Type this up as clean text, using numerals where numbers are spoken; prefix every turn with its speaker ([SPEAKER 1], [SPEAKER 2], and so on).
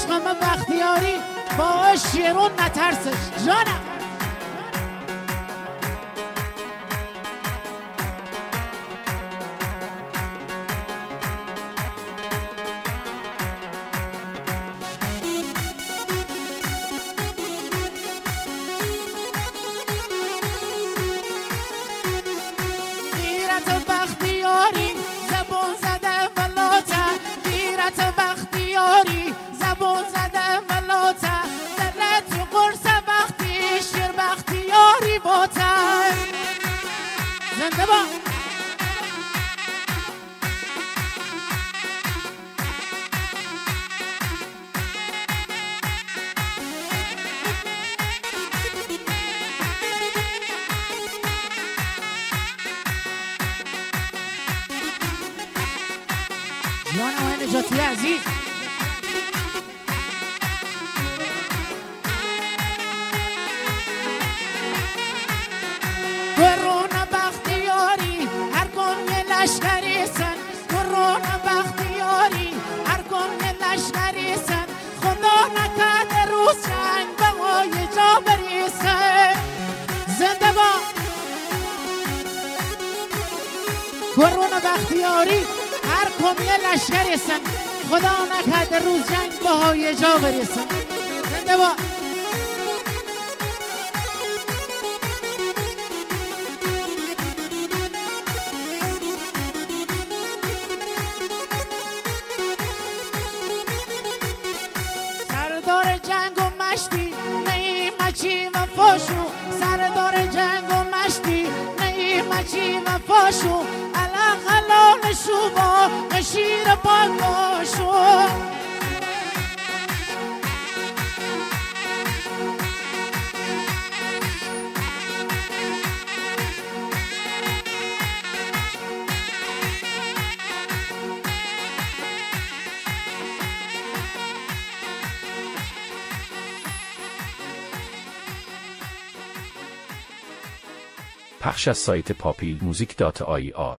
[SPEAKER 1] عشقم بختیاری با شیرون نترسش جانم غیرت بختیاری زبون زده ولاته غیرت بختیاری زبون زده ولاته دلت قرص بختی شیر بختیاری باته زنده با جان آقای نجاتی عزیز کرون بختیاری هر کن یه لشکری سن کرون بختیاری هر کن یه لشکری سن خدا نکرده روز جنگ به های جا بریسن زنده با کرون بختیاری هر کمی لشکر سن خدا نکرده روز جنگ به های جا برسن زنده با سردار جنگ و مشتی نیمچی و فاشو سردار جنگ و مشتی نیمچی و فاشو حلال شو با شیر پاکاشو
[SPEAKER 2] پخش از سایت papilmusic.ir